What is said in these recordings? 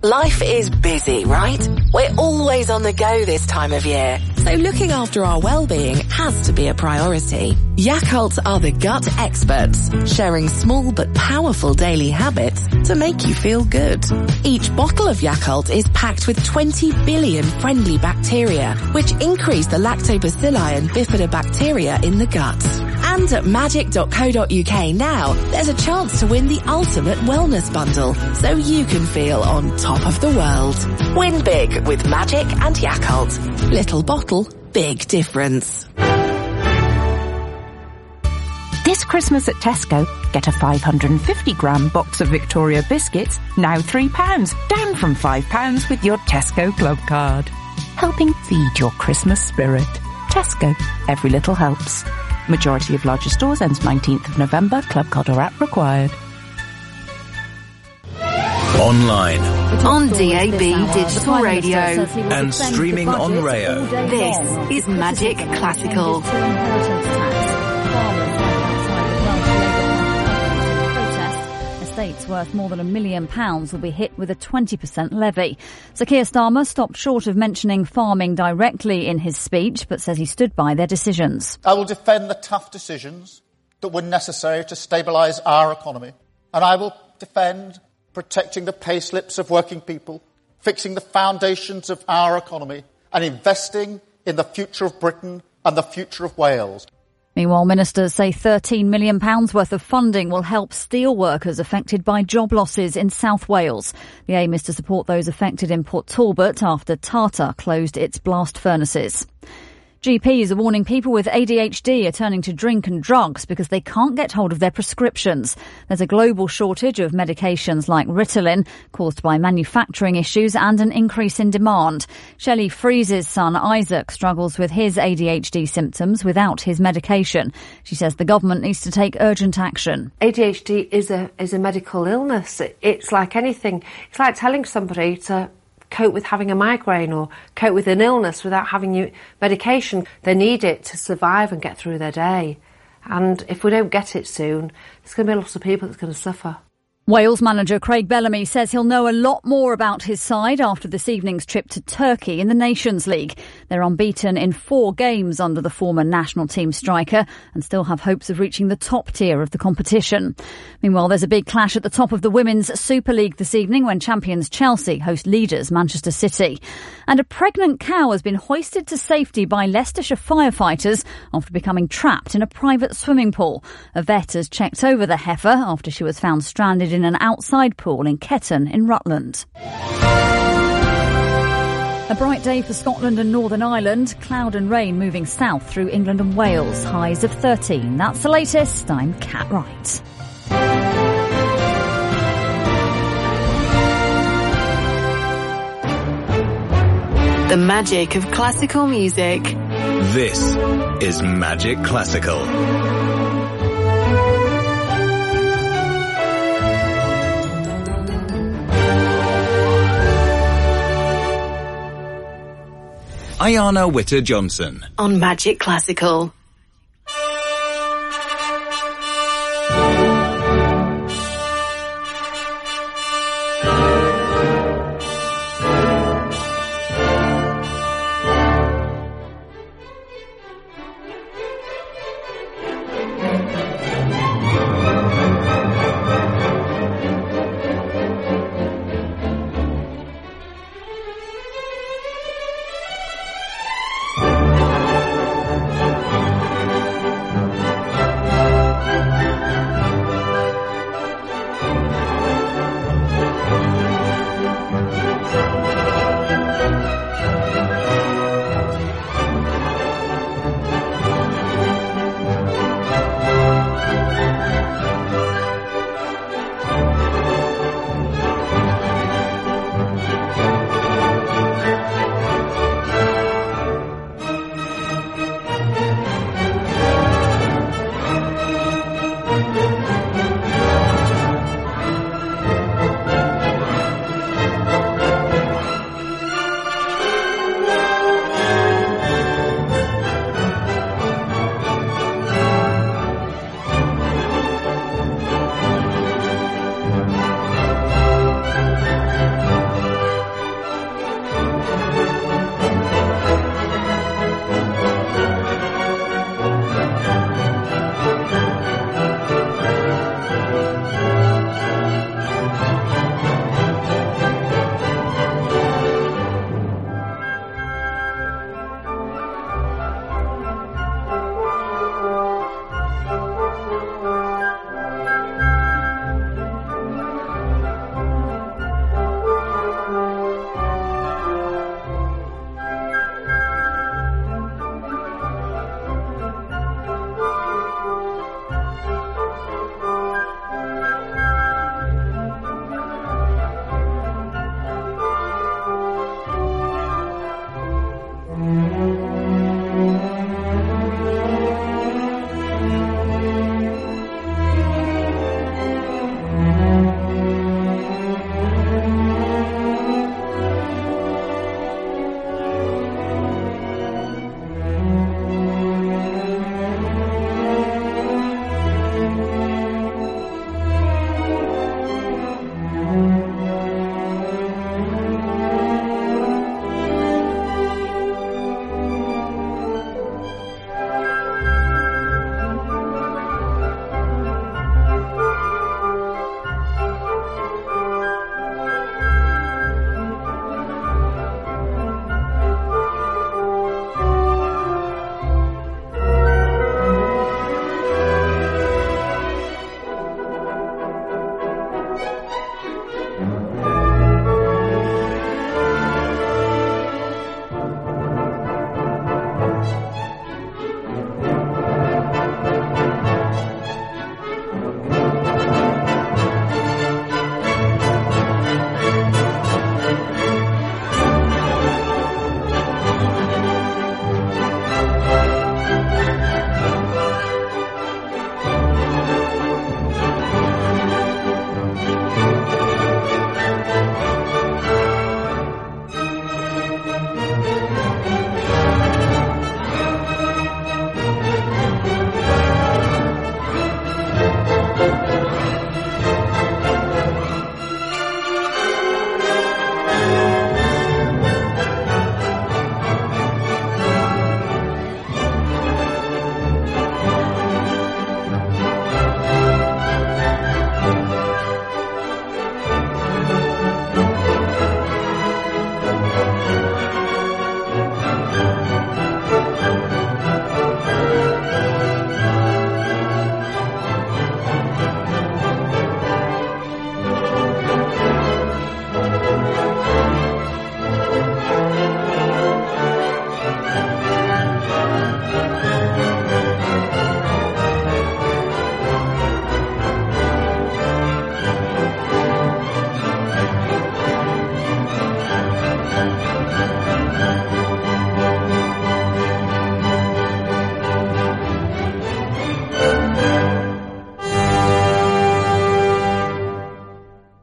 Life is busy, right? We're always on the go this time of year, so looking after our well-being has to be a priority. Yakult are the gut experts, sharing small but powerful daily habits to make you feel good. Each bottle of Yakult is packed with 20 billion friendly bacteria, which increase the lactobacilli and bifidobacteria in the gut. And at magic.co.uk now, there's a chance to win the ultimate wellness bundle, so you can feel on top of the world. Win big with Magic and Yakult. Little bottle, big difference. This Christmas at Tesco, get a 550-gram box of Victoria biscuits, now £3, down from £5 with your Tesco Club card. Helping feed your Christmas spirit. Tesco, every little helps. Majority of larger stores ends 19th of November. Club card or app required. Online. On DAB Digital Radio. And streaming on Rayo. This is Magic Classical. Estates worth more than £1 million will be hit with a 20% levy. Sir Keir Starmer stopped short of mentioning farming directly in his speech, but says he stood by their decisions. I will defend the tough decisions that were necessary to stabilise our economy, and I will defend protecting the pay slips of working people, fixing the foundations of our economy, and investing in the future of Britain and the future of Wales. Meanwhile, ministers say £13 million worth of funding will help steel workers affected by job losses in South Wales. The aim is to support those affected in Port Talbot after Tata closed its blast furnaces. GPs are warning people with ADHD are turning to drink and drugs because they can't get hold of their prescriptions. There's a global shortage of medications like Ritalin caused by manufacturing issues and an increase in demand. Shelley Freeze's son Isaac struggles with his ADHD symptoms without his medication. She says the government needs to take urgent action. ADHD is a medical illness. It's like anything. It's like telling somebody to cope with having a migraine or cope with an illness without having medication. They need it to survive and get through their day. And if we don't get it soon, there's going to be a lot of people that's going to suffer. Wales manager Craig Bellamy says he'll know a lot more about his side after this evening's trip to Turkey in the Nations League. They're unbeaten in 4 games under the former national team striker and still have hopes of reaching the top tier of the competition. Meanwhile, there's a big clash at the top of the Women's Super League this evening when champions Chelsea host leaders Manchester City. And a pregnant cow has been hoisted to safety by Leicestershire firefighters after becoming trapped in a private swimming pool. A vet has checked over the heifer after she was found stranded in an outside pool in Ketton in Rutland. A bright day for Scotland and Northern Ireland. Cloud and rain moving south through England and Wales. Highs of 13. That's the latest. I'm Kat Wright. The magic of classical music. This is Magic Classical. Ayana Witter-Johnson. On Magic Classical.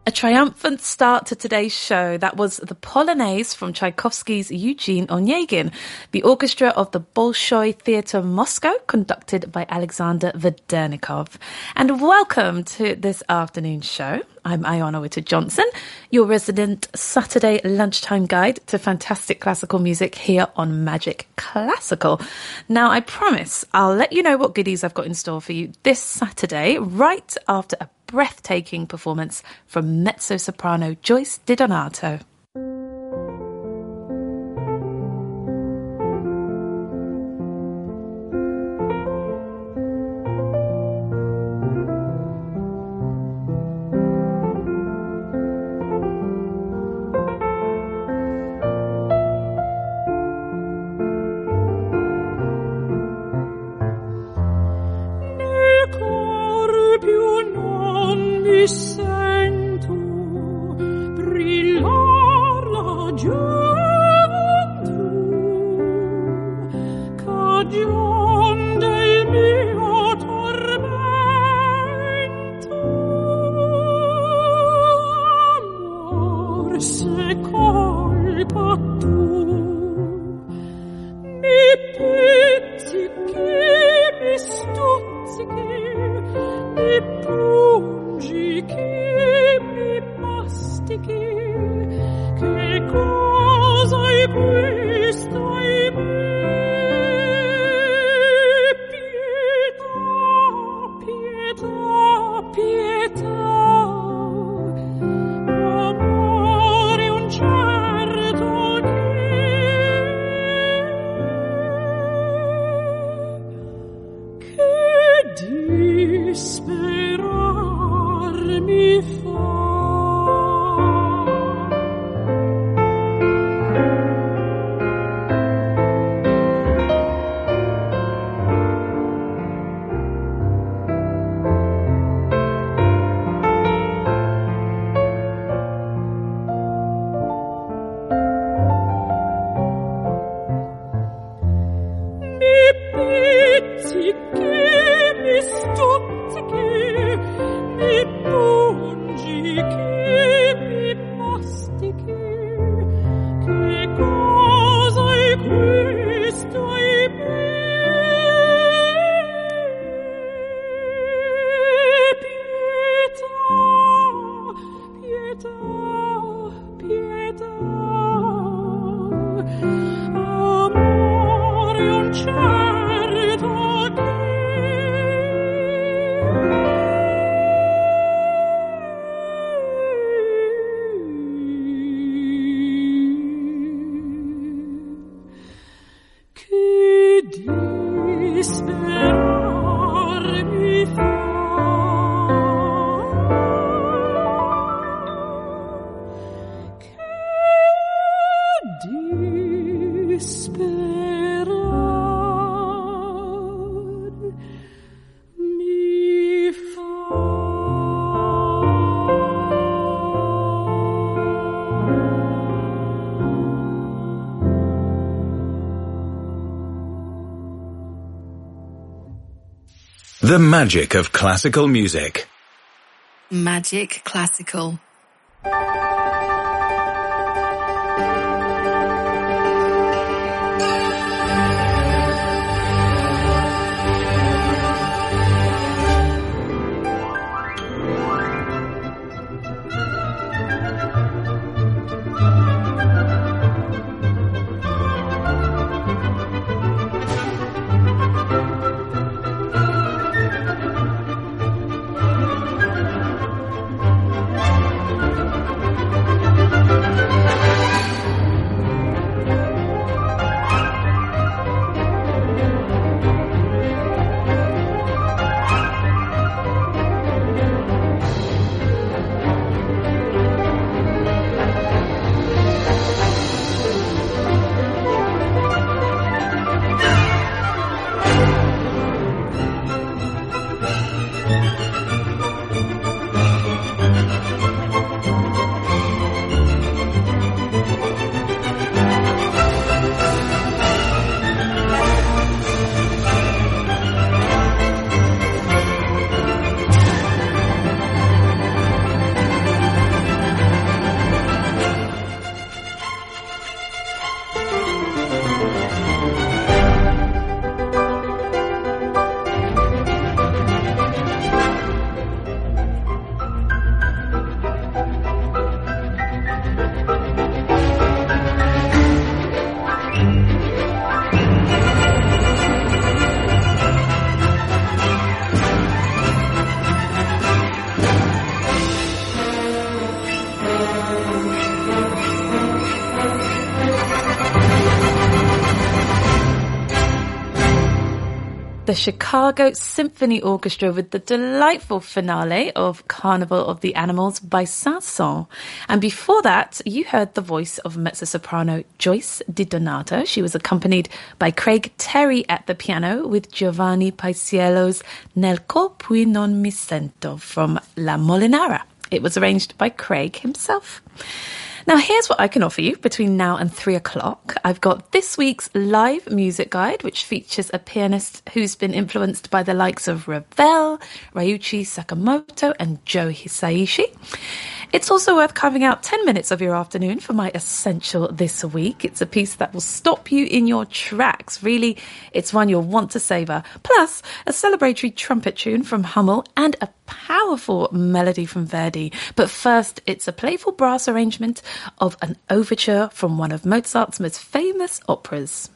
A triumphant start to today's show. That was the Polonaise from Tchaikovsky's Eugene Onegin, the orchestra of the Bolshoi Theatre Moscow, conducted by Alexander Vedernikov. And welcome to this afternoon's show. I'm Ayana Witter-Johnson, your resident Saturday lunchtime guide to fantastic classical music here on Magic Classical. Now, I promise I'll let you know what goodies I've got in store for you this Saturday, right after a breathtaking performance from mezzo-soprano Joyce DiDonato. Sento brillar la gioventù, cagion del mio tormento. Amor, se colpa tu mi pizzichi, mi stuzzichi, mi pungi, che mi mastichi, che cosa è questo in me? Pietà, pietà, amore un certo che disperar mi fa. The magic of classical music. Magic Classical. the Chicago Symphony Orchestra with the delightful finale of Carnival of the Animals by Saint-Saëns. And before that, you heard the voice of mezzo-soprano Joyce Di Donato. She was accompanied by Craig Terry at the piano with Giovanni Paisiello's Nel Corpui non mi sento from La Molinara. It was arranged by Craig himself. Now, here's what I can offer you between now and 3 o'clock. I've got this week's live music guide, which features a pianist who's been influenced by the likes of Ravel, Ryuichi Sakamoto, and Joe Hisaishi. It's also worth carving out 10 minutes of your afternoon for my essential this week. It's a piece that will stop you in your tracks. Really, it's one you'll want to savour. Plus, a celebratory trumpet tune from Hummel and a powerful melody from Verdi. But first, it's a playful brass arrangement of an overture from one of Mozart's most famous operas.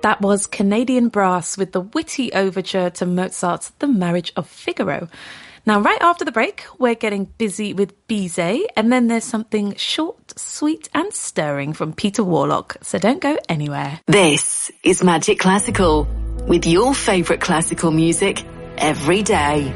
That was Canadian Brass with the witty overture to Mozart's The Marriage of Figaro. Now, right after the break, we're getting busy with Bizet, and then there's something short, sweet and stirring from Peter Warlock, so don't go anywhere. This is Magic Classical, with your favourite classical music every day.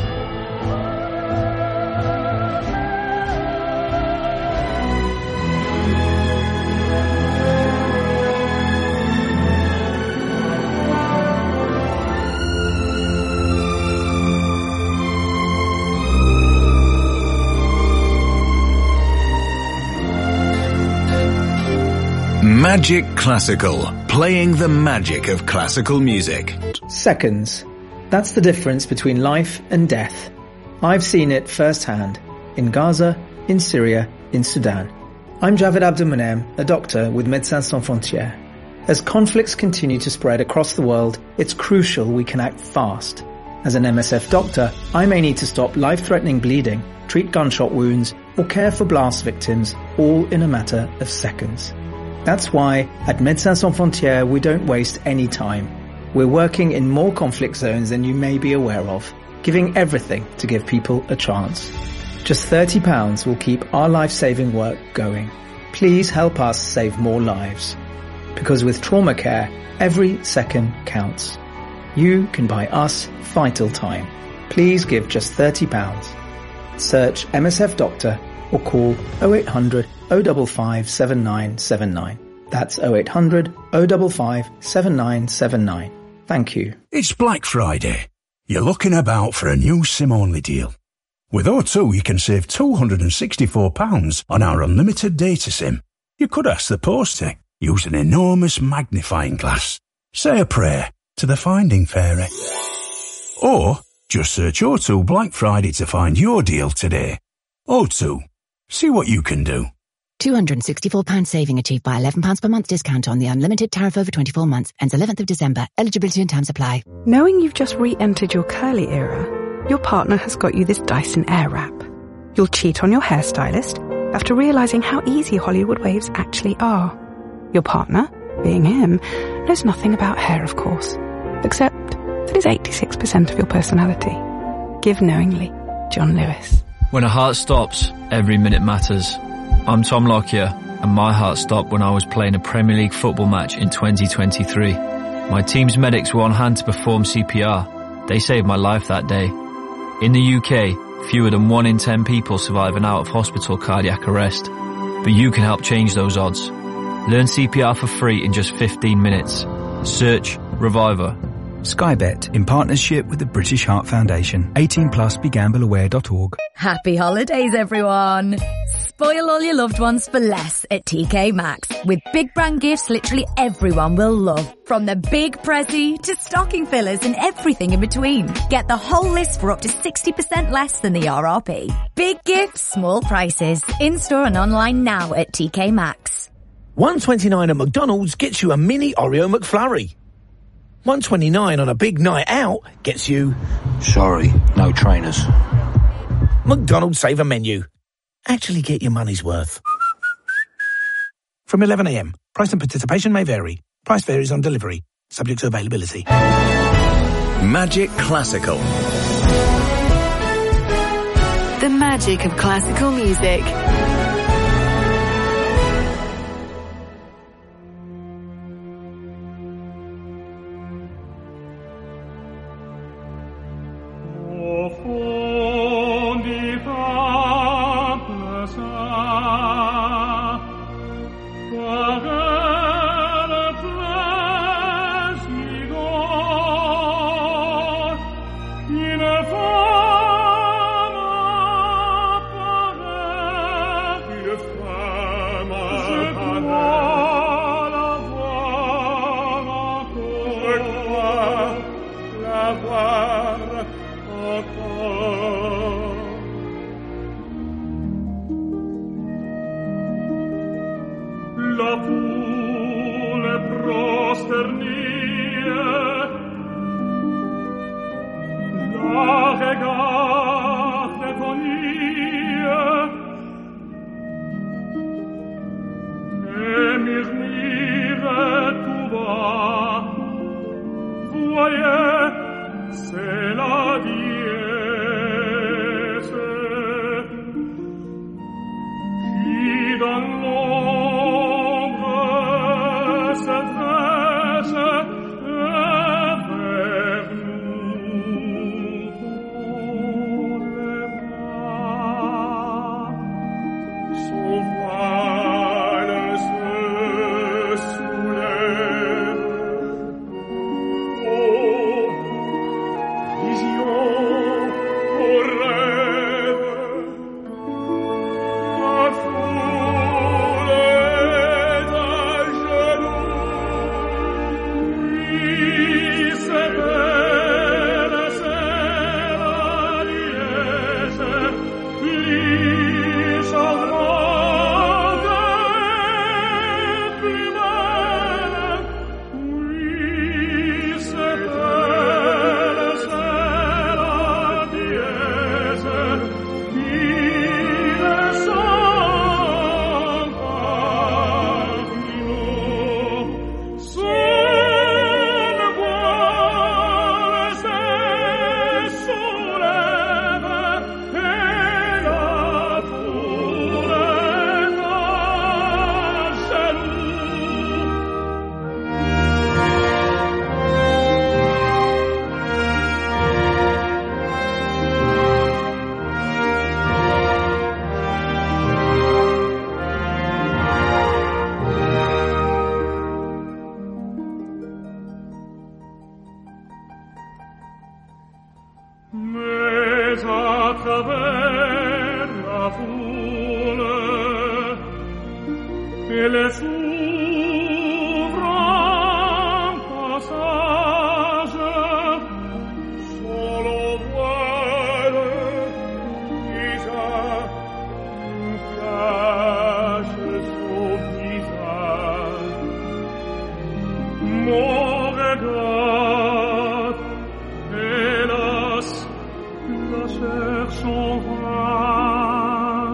Magic Classical, playing the magic of classical music. Seconds. That's the difference between life and death. I've seen it firsthand. In Gaza, in Syria, in Sudan. I'm Javed Abdelmonem, a doctor with Médecins Sans Frontières. As conflicts continue to spread across the world, it's crucial we can act fast. As an MSF doctor, I may need to stop life-threatening bleeding, treat gunshot wounds, or care for blast victims, all in a matter of seconds. That's why, at Médecins Sans Frontières, we don't waste any time. We're working in more conflict zones than you may be aware of, giving everything to give people a chance. Just £30 will keep our life-saving work going. Please help us save more lives. Because with trauma care, every second counts. You can buy us vital time. Please give just £30. Search MSF Doctor or call 0800 055 7979. That's 0800 055 7979. Thank you. It's Black Friday. You're looking about for a new SIM-only deal. With O2, you can save £264 on our unlimited data SIM. You could ask the post to use an enormous magnifying glass. Say a prayer to the Finding Fairy. Or just search O2 Black Friday to find your deal today. O2. See what you can do. £264 saving achieved by £11 per month discount on the unlimited tariff over 24 months. Ends 11th of December. Eligibility and terms apply. Knowing you've just re-entered your curly era, your partner has got you this Dyson Airwrap. You'll cheat on your hairstylist after realising how easy Hollywood waves actually are. Your partner, being him, knows nothing about hair, of course, except that it's 86% of your personality. Give knowingly. John Lewis. When a heart stops, every minute matters. I'm Tom Lockyer, and my heart stopped when I was playing a Premier League football match in 2023. My team's medics were on hand to perform CPR. They saved my life that day. In the UK, fewer than 1 in 10 people survive an out-of-hospital cardiac arrest. But you can help change those odds. Learn CPR for free in just 15 minutes. Search Reviver. Sky Bet, in partnership with the British Heart Foundation. 18+, begambleaware.org. Happy holidays, everyone! Spoil all your loved ones for less at TK Maxx. With big brand gifts literally everyone will love. From the big Prezi to stocking fillers and everything in between. Get the whole list for up to 60% less than the RRP. Big gifts, small prices. In-store and online now at TK Maxx. $1.29 at McDonald's gets you a mini Oreo McFlurry. $1.29 on a big night out gets you... Sorry, no trainers. McDonald's Saver Menu. Actually get your money's worth. From 11 a.m. Price and participation may vary. Price varies on delivery. Subject to availability. Magic Classical. The magic of classical music. In a femme apparaît travers la foule et les ouvre un passage solo voile visage flash son visage mon regard hélas la cherchons vain.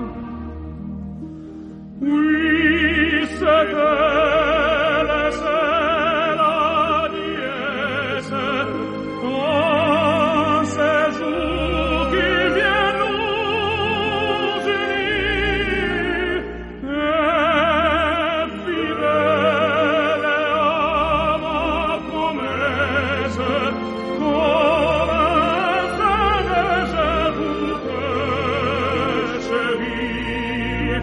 Oui, c'est elle, c'est la dièse, en ces jours qui viennent nous unir, et fidèle à ma promesse, comme un frère je vous chéris.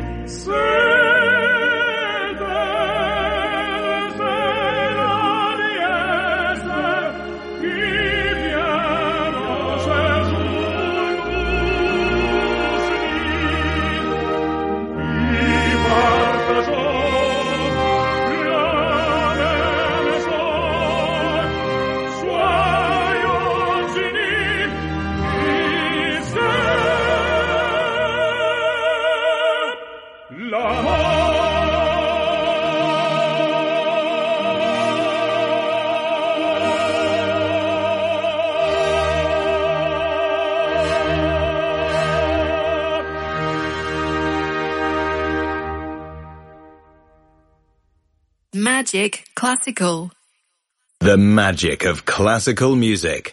Magic Classical. The magic of classical music.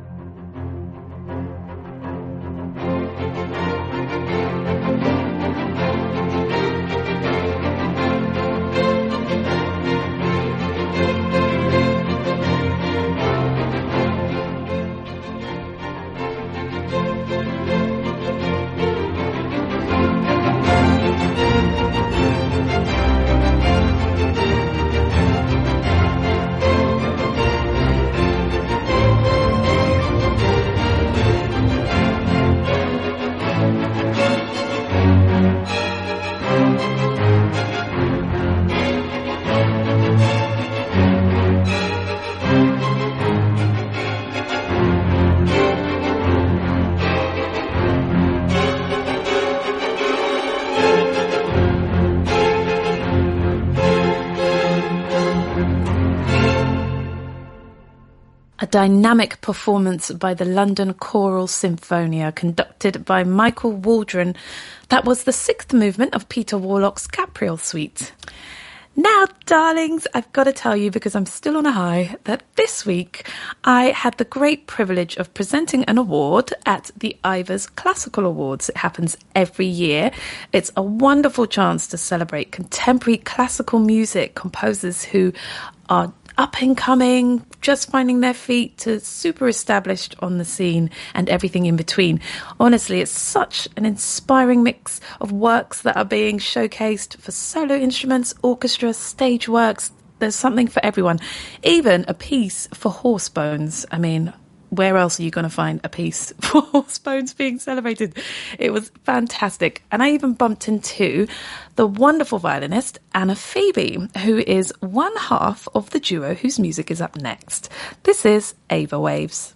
A dynamic performance by the London Choral Symphonia, conducted by Michael Waldron. That was the sixth movement of Peter Warlock's Capriol Suite. Now, darlings, I've got to tell you, because I'm still on a high, that this week I had the great privilege of presenting an award at the Ivors Classical Awards. It happens every year. It's a wonderful chance to celebrate contemporary classical music, composers who are up and coming, just finding their feet, to super established on the scene and everything in between. Honestly, it's such an inspiring mix of works that are being showcased for solo instruments, orchestra, stage works. There's something for everyone. Even a piece for horse bones. I mean, where else are you going to find a piece for horse bones being celebrated? It was fantastic. And I even bumped into the wonderful violinist Anna Phoebe, who is one half of the duo whose music is up next. This is Ava Waves.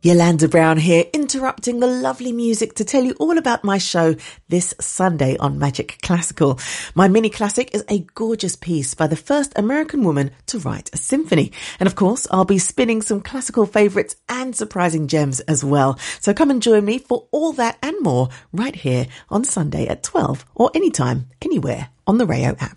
Yolanda Brown here, interrupting the lovely music to tell you all about my show this Sunday on Magic Classical. My mini classic is a gorgeous piece by the first American woman to write a symphony. And of course, I'll be spinning some classical favourites and surprising gems as well. So come and join me for all that and more right here on Sunday at 12 or anytime, anywhere on the Rayo app.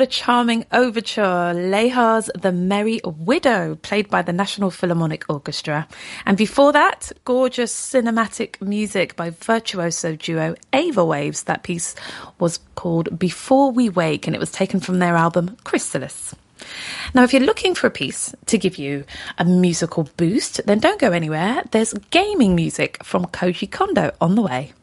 what a charming overture. Lehar's The Merry Widow, played by the National Philharmonic Orchestra. And before that, gorgeous cinematic music by virtuoso duo Ava Waves. That piece was called Before We Wake, and it was taken from their album Chrysalis. Now, if you're looking for a piece to give you a musical boost, then don't go anywhere. There's gaming music from Koji Kondo on the way.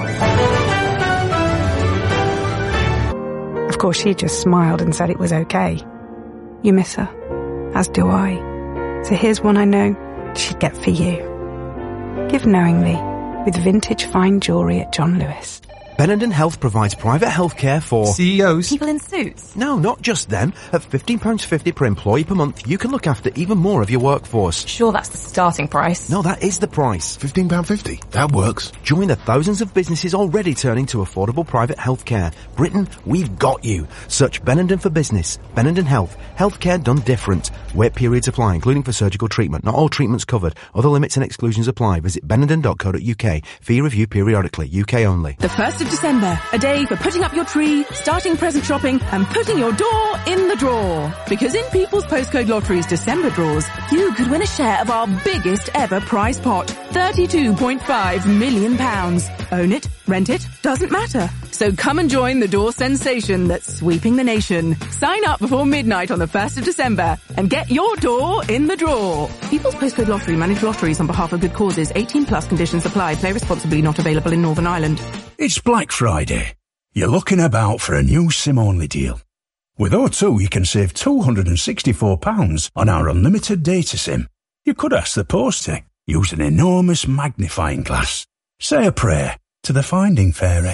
Of course, she just smiled and said it was okay. You miss her, as do I. So here's one I know she'd get for you. Give knowingly with vintage fine jewellery at John Lewis. Benenden Health provides private healthcare for CEOs. People in suits. No, not just them. At £15.50 per employee per month, you can look after even more of your workforce. Sure, that's the starting price. No, that is the price. £15.50. That works. Join the thousands of businesses already turning to affordable private healthcare. Britain, we've got you. Search Benenden for business. Benenden Health. Healthcare done different. Wait periods apply, including for surgical treatment. Not all treatments covered. Other limits and exclusions apply. Visit benenden.co.uk. Fee review periodically. UK only. The 1st of December, a day for putting up your tree, starting present shopping and putting your door in the drawer. Because in People's Postcode Lottery's December draws, you could win a share of our biggest ever prize pot, £32.5 million. Own it, rent it, doesn't matter. So come and join the door sensation that's sweeping the nation. Sign up before midnight on the 1st of December and get your door in the drawer. People's Postcode Lottery manage lotteries on behalf of good causes. 18 plus conditions apply. Play responsibly. Not available in Northern Ireland. It's Black Friday. You're looking about for a new SIM-only deal. With O2, you can save £264 on our unlimited data SIM. You could ask the post to use an enormous magnifying glass. Say a prayer to the Finding Fairy.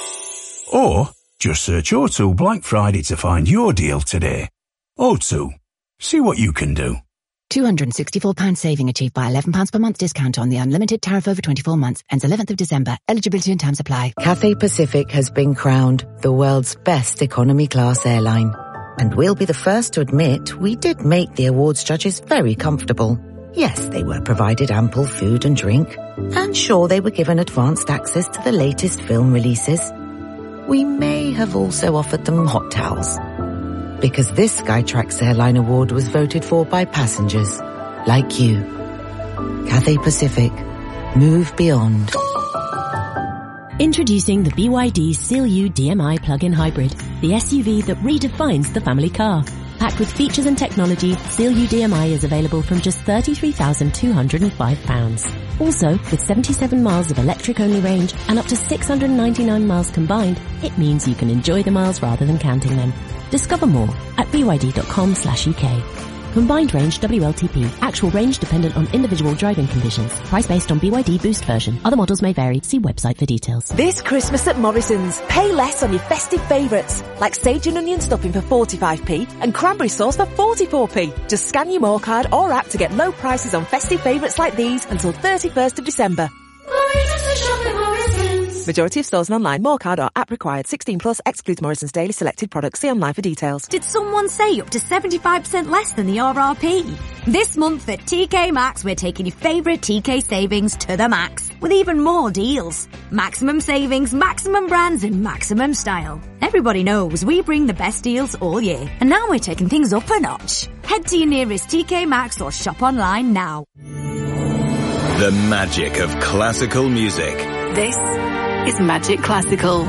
Or just search O2 Black Friday to find your deal today. O2. See what you can do. £264 saving achieved by £11 per month discount on the unlimited tariff over 24 months. Ends 11th of December. Eligibility and terms apply. Cathay Pacific has been crowned the world's best economy class airline. And we'll be the first to admit we did make the awards judges very comfortable. Yes, they were provided ample food and drink. And sure, they were given advanced access to the latest film releases. We may have also offered them hot towels. Because this Skytrax Airline Award was voted for by passengers like you. Cathay Pacific. Move beyond. Introducing the BYD Seal U DMI plug-in hybrid, the SUV that redefines the family car. Packed with features and technology, Seal U DMI is available from just £33,205. Also, with 77 miles of electric-only range and up to 699 miles combined, it means you can enjoy the miles rather than counting them. Discover more at byd.com/UK. Combined range WLTP. Actual range dependent on individual driving conditions. Price based on BYD Boost version. Other models may vary. See website for details. This Christmas at Morrison's, pay less on your festive favourites, like sage and onion stuffing for 45p and cranberry sauce for 44p. Just scan your More card or app to get low prices on festive favourites like these until 31st of December. Majority of stores and online. More card or app required. 16 plus excludes Morrison's daily selected products. See online for details. Did someone say up to 75% less than the RRP? This month at TK Maxx, we're taking your favourite TK savings to the max with even more deals. Maximum savings, maximum brands and maximum style. Everybody knows we bring the best deals all year. And now we're taking things up a notch. Head to your nearest TK Maxx or shop online now. The magic of classical music. This is Magic Classical.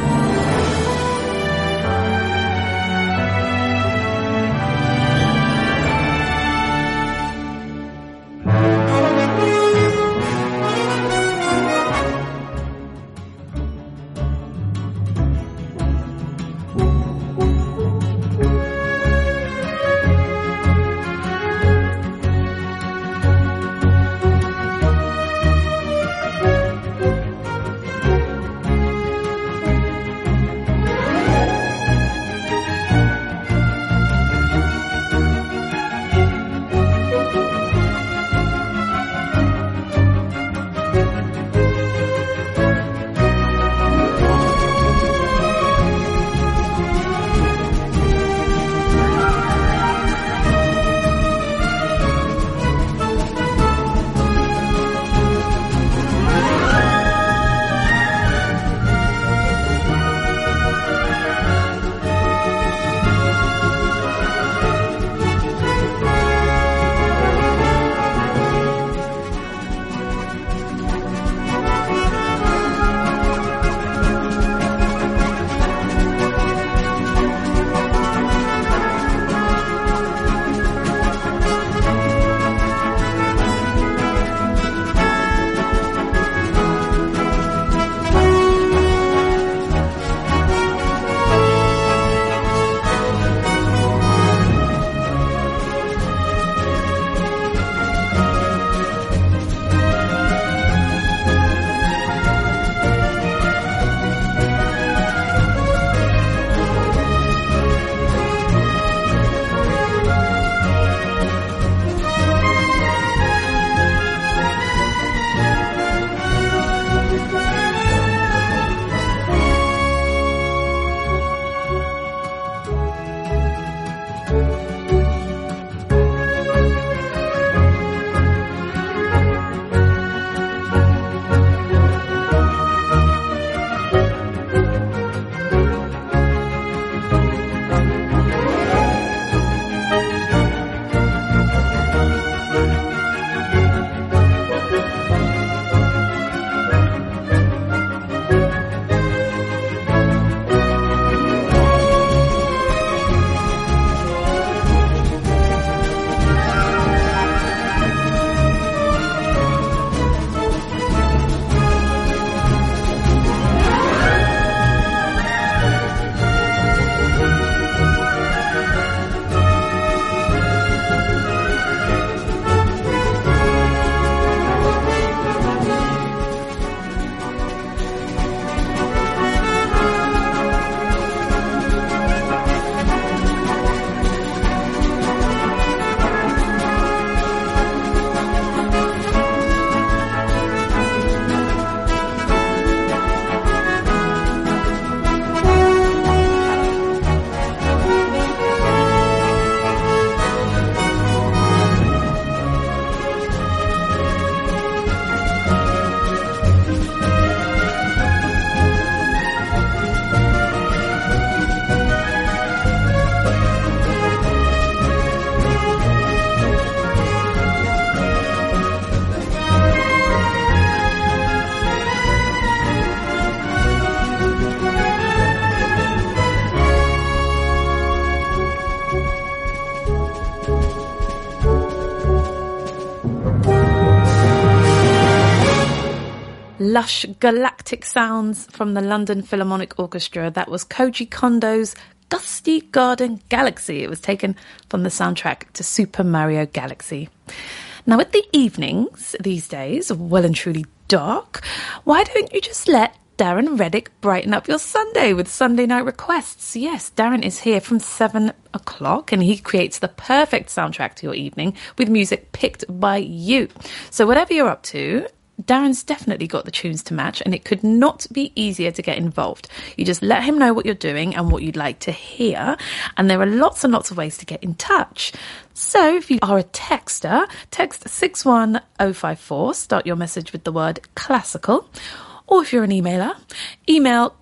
lush galactic sounds from the London Philharmonic Orchestra. That was Koji Kondo's Gusty Garden Galaxy. It was taken from the soundtrack to Super Mario Galaxy. Now, with the evenings these days well and truly dark, why don't you just let Darren Reddick brighten up your Sunday with Sunday Night Requests? Yes, Darren is here from 7 o'clock and he creates the perfect soundtrack to your evening with music picked by you. So whatever you're up to, Darren's definitely got the tunes to match, and it could not be easier to get involved. You just let him know what you're doing and what you'd like to hear, and there are lots and lots of ways to get in touch. So if you are a texter, text 61054, start your message with the word classical. Or if you're an emailer, email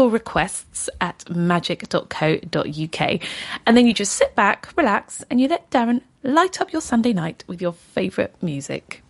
classicalrequests@magic.co.uk. And then you just sit back, relax, and you let Darren light up your Sunday night with your favourite music.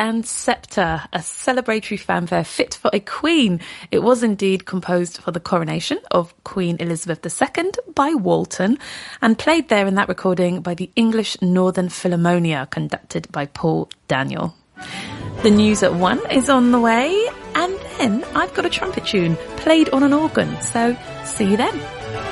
and Scepter, a celebratory fanfare fit for a queen. It was indeed composed for the coronation of Queen Elizabeth II by Walton and played there in that recording by the English Northern Philharmonia, conducted by Paul Daniel. The news at 1 is on the way, and then I've got a trumpet tune played on an organ, so see you then.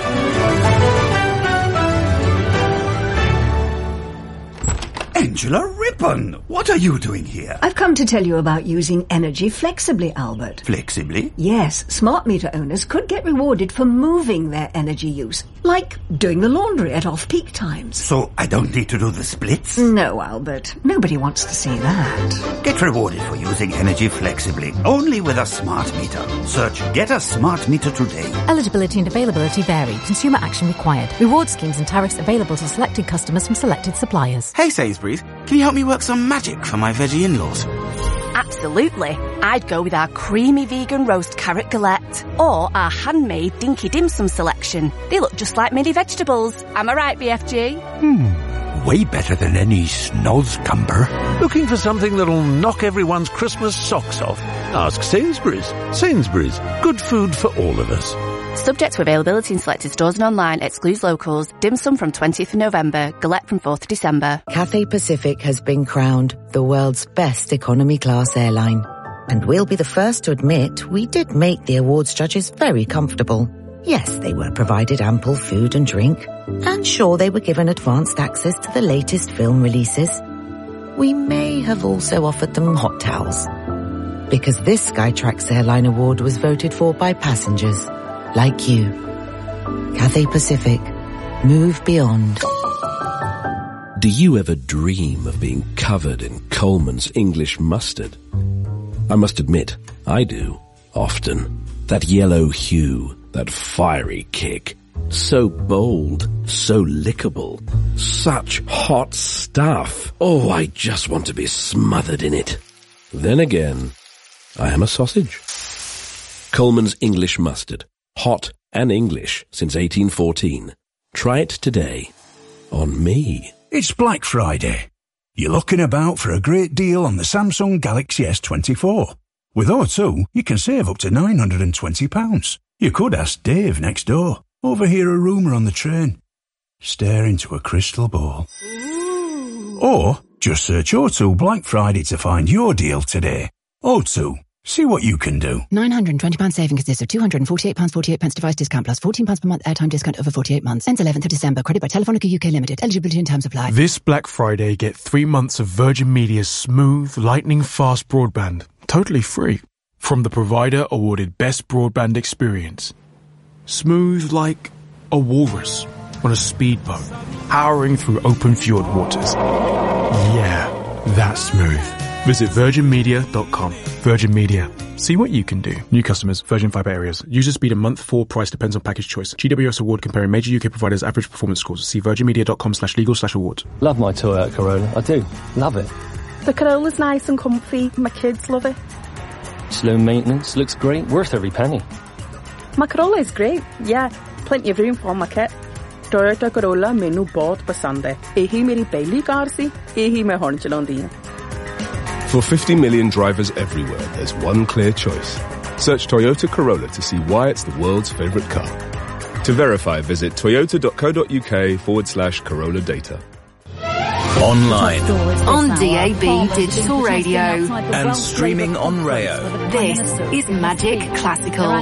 Angela Rippon, what are you doing here? I've come to tell you about using energy flexibly, Albert. Flexibly? Yes, smart meter owners could get rewarded for moving their energy use, like doing the laundry at off-peak times. So I don't need to do the splits? No, Albert. Nobody wants to see that. Get rewarded for using energy flexibly, only with a smart meter. Search Get a Smart Meter today. Eligibility and availability vary. Consumer action required. Reward schemes and tariffs available to selected customers from selected suppliers. Hey Sainsbury's, can you help me work some magic for my veggie in-laws? Absolutely. I'd go with our creamy vegan roast carrot galette or our handmade dinky dim sum selection. They look just like mini vegetables. Am I right, BFG? Way better than any snozcumber. Looking for something that'll knock everyone's Christmas socks off? Ask Sainsbury's. Sainsbury's. Good food for all of us. Subject to availability in selected stores and online. Excludes locals. Dim sum from 20th of November. Galette from 4th of December. Cathay Pacific has been crowned the world's best economy class airline. And we'll be the first to admit we did make the awards judges very comfortable. Yes, they were provided ample food and drink. And sure, they were given advanced access to the latest film releases. We may have also offered them hot towels. Because this Skytrax Airline Award was voted for by passengers like you. Cathay Pacific. Move beyond. Do you ever dream of being covered in Coleman's English mustard? I must admit, I do, often. That yellow hue, that fiery kick. So bold, so lickable. Such hot stuff. Oh, I just want to be smothered in it. Then again, I am a sausage. Coleman's English mustard. Hot and English since 1814. Try it today. On me. It's Black Friday. You're looking about for a great deal on the Samsung Galaxy S24. With O2, you can save up to £920. You could ask Dave next door. Overhear a rumour on the train. Stare into a crystal ball. Or just search O2 Black Friday to find your deal today. O2. See what you can do. £920 saving consists of £248.48 device discount plus £14 per month airtime discount over 48 months. Ends 11th of December. Credit by Telefonica UK Limited. Eligibility and terms apply. This Black Friday, get 3 months of Virgin Media's smooth, lightning fast broadband. Totally free. From the provider awarded Best Broadband Experience. Smooth like a walrus on a speedboat, powering through open fjord waters. Yeah, that's smooth. Visit virginmedia.com. Virgin Media. See what you can do. New customers, Virgin Fibre areas. User speed and month 4 price depends on package choice. GWS award comparing major UK providers' average performance scores. See virginmedia.com/legal/awards. Love my Toyota Corolla. I do. Love it. The Corolla's nice and comfy. My kids love it. It's low maintenance. Looks great. Worth every penny. My Corolla is great. Yeah. Plenty of room for my kit. Toyota Corolla मैनू बहुत पसंद है. यही मेरी पहली car सी. यही मैं हुण चलाउंदी हां. For 50 million drivers everywhere, there's one clear choice. Search Toyota Corolla to see why it's the world's favourite car. To verify, visit toyota.co.uk/Corolla data. Online. On DAB Digital Radio. And streaming on Rayo. This is Magic Classical.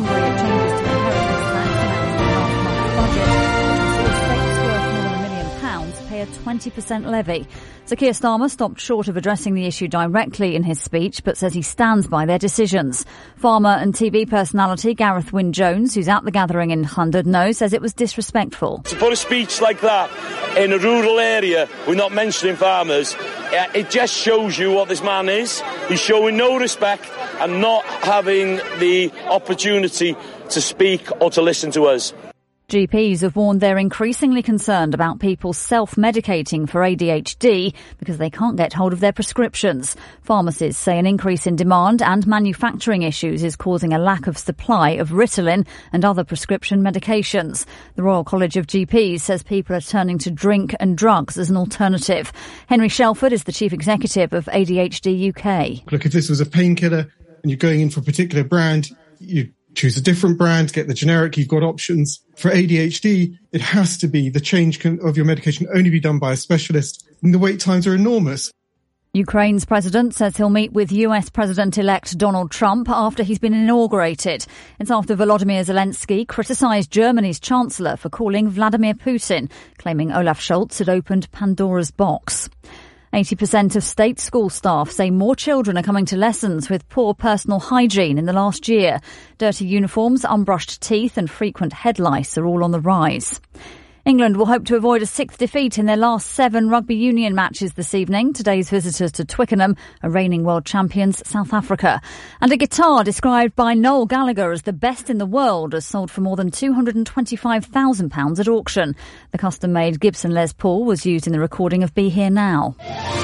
A 20% levy. So Keir Starmer stopped short of addressing the issue directly in his speech, but says he stands by their decisions. Farmer and TV personality Gareth Wyn-Jones, who's at the gathering in Llandudno, says it was disrespectful. To put a speech like that in a rural area, we're not mentioning farmers, it just shows you what this man is. He's showing no respect and not having the opportunity to speak or to listen to us. GPs have warned they're increasingly concerned about people self-medicating for ADHD because they can't get hold of their prescriptions. Pharmacists say an increase in demand and manufacturing issues is causing a lack of supply of Ritalin and other prescription medications. The Royal College of GPs says people are turning to drink and drugs as an alternative. Henry Shelford is the Chief Executive of ADHD UK. Look, if this was a painkiller and you're going in for a particular brand, you choose a different brand, get the generic, you've got options. For ADHD, it has to be the change of your medication only be done by a specialist, and the wait times are enormous. Ukraine's president says he'll meet with US President-elect Donald Trump after he's been inaugurated. It's after Volodymyr Zelensky criticised Germany's chancellor for calling Vladimir Putin, claiming Olaf Scholz had opened Pandora's box. 80% of state school staff say more children are coming to lessons with poor personal hygiene in the last year. Dirty uniforms, unbrushed teeth and frequent head lice are all on the rise. England will hope to avoid a 6th defeat in their last 7 rugby union matches this evening. Today's visitors to Twickenham are reigning world champions South Africa. And a guitar described by Noel Gallagher as the best in the world has sold for more than £225,000 at auction. The custom-made Gibson Les Paul was used in the recording of Be Here Now.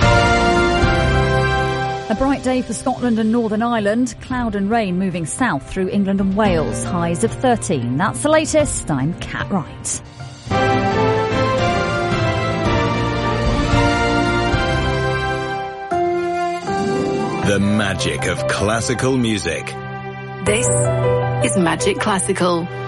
A bright day for Scotland and Northern Ireland. Cloud and rain moving south through England and Wales. Highs of 13. That's the latest. I'm Kat Wright. The magic of classical music. This is Magic Classical.